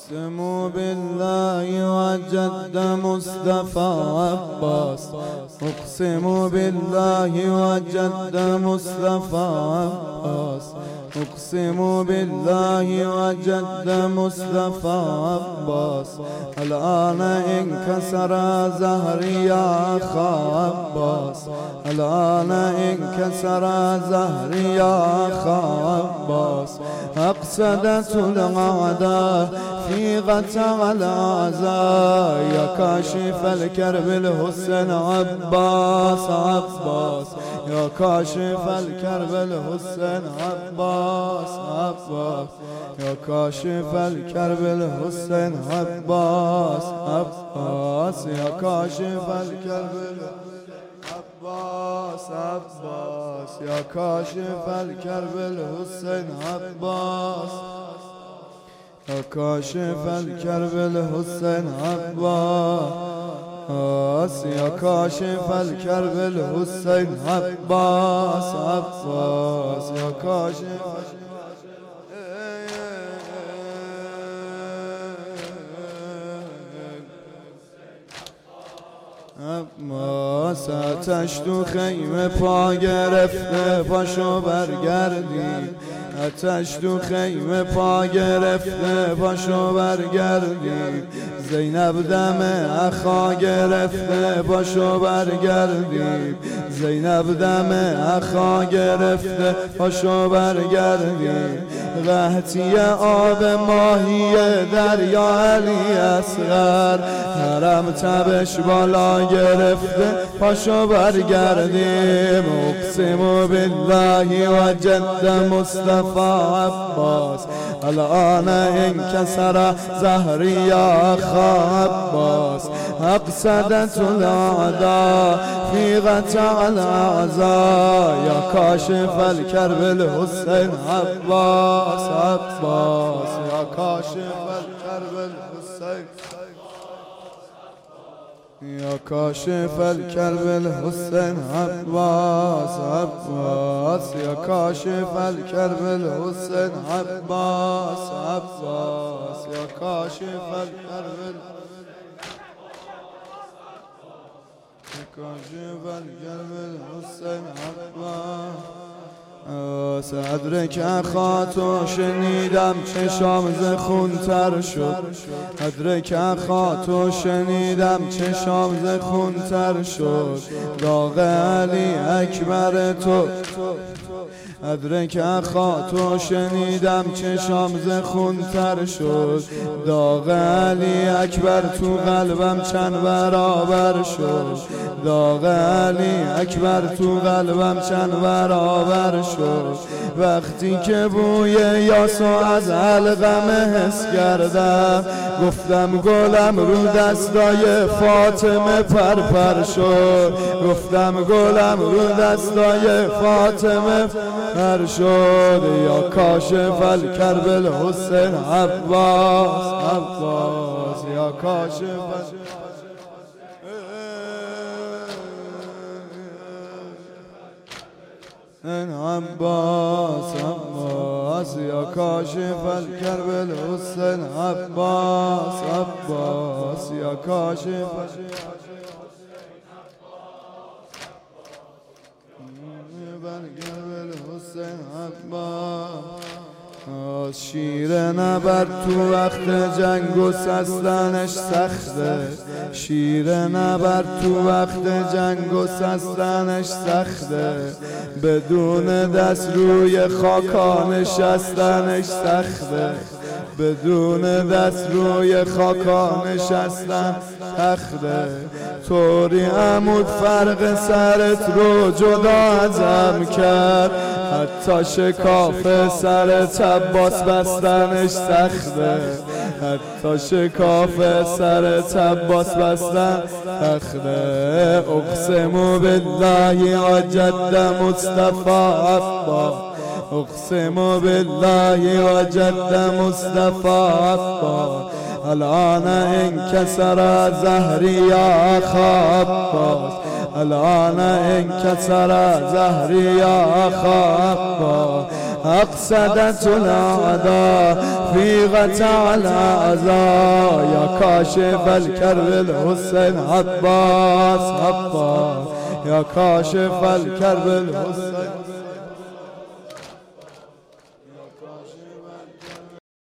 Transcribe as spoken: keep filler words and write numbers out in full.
اقسم بالله وجد مصطفى عباس. اقسم بالله وجد مصطفى عباس. اقسم بالله وجد مصطفى عباس. الآن انكسر زهري يا أخا عباس. الآن انكسر زهري يا أخا عباس. أقصدت الأعداء في قطع الأعزاء يا كاشف الكرب الحسين عباس عباس. يا كاشف الكرب الحسين عباس عباس. يا كاشف الكرب الحسين عباس عباس. يا كاشف الكرب عباس عباس. يا كاشف الكرب الحسين عباس. يا كاشف الكرب الحسين عباس. يا كاشف الكرب الحسين عباس عباس. يا كاشف عباس. آتش تو خیمه پا گرفته پاشو برگردی. آتش تو خیمه پا گرفته پاشو برگردی. زینب دم اخا گرفته پاشو برگردی. زینب دم اخا گرفته پاشو برگردی. قحطی آب ماهی دریا علی اصغر حرم تبش بالا گرفته پاشو برگردیم. اقسم بالله وجد مصطفى عباس. الآن انكسر زهري يا أخا عباس. أقصدت الأعداء في قطع الأعزاء يا كاشف الكرب الحسين عباس عباس. يا كاشف الكرب الحسين. يا كاشف الكرب الحسين عباس عباس. يا كاشف الكرب الحسين عباس عباس. يا كاشف الكرب يا كاشف الكرب الحسين عباس. ادرک اخا تو شنیدم چشام ز خون تر شد. ادرک اخا تو شنیدم چشام ز خون تر شد. داغ علی اکبر تو. ادرک اخا تو شنیدم چشام ز خون تر شد. داغ علی اکبر تو قلبم چند برابر شد. داغ علی اکبر تو قلبم چند برابر شد. وقتی که بوی یاسو از حلقم حس کردم گفتم گلم رو دستای فاطمه پرپر شد. گفتم گلم رو دستای فاطمه پر شد. یا کاشف الکرب الحسین عباس عباس. یا کاشف عباس عباس. يا كاشف الكرب الحسين عباس عباس. يا كاشف الكرب الحسين عباس. شیر نبرد تو وقت جنگ و سستنش سخته. شیر نبرد تو وقت جنگ و سستنش سخته. بدون دست روی خاکا نشستنش سخته. بدون دست روی خاکا نشستن سخته. طوری عمود فرق سرت رو جدا ازم کرد. حتی شکاف سرت عباس بستنش سخته. حتی شکاف سرت عباس بستن سخته. اقسم بالله وجد مصطفى عباس. اقسم بالله وجد مصطفى عباس. الآن انكسر زهري يا أخا عباس. الآن انكسر زهري يا أخا عباس. أقصدت الأعداء في قطع الأعزاء يا كاشف الكرب الحسين عباس عباس يا كاشف الكرب الحسين